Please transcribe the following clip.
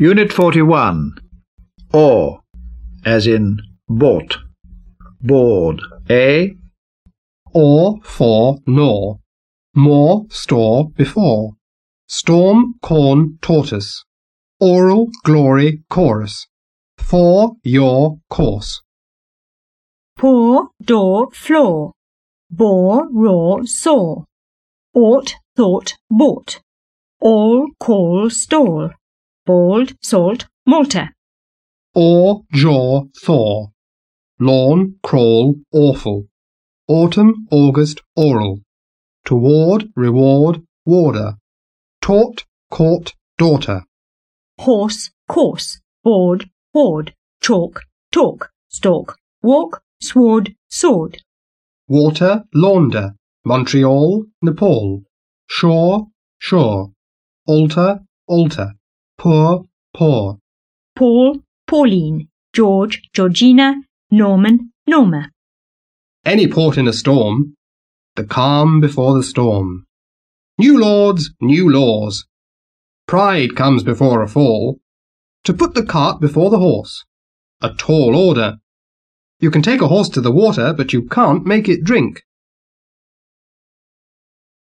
Unit 41. Or, as in bought. Board. A. Or for nor. More store before. Storm corn tortoise. Oral glory chorus. For your course. Pour door floor. Bore raw saw. Ought thought bought. All call stall. Bald salt Malta. Or jaw thaw. Lawn crawl awful. Autumn August oral. Toward reward warder. Taught court daughter. Horse course. Board hoard. Chalk talk. Stalk walk. Sword sword. Water launder. Montreal Nepal. Shore shore. Altar altar. Poor poor. Paul Pauline. George Georgina. Norman Norma. Any port in a storm. The calm before the storm. New lords, new laws. Pride comes before a fall. To put the cart before the horse. A tall order. You can take a horse to the water, but you can't make it drink.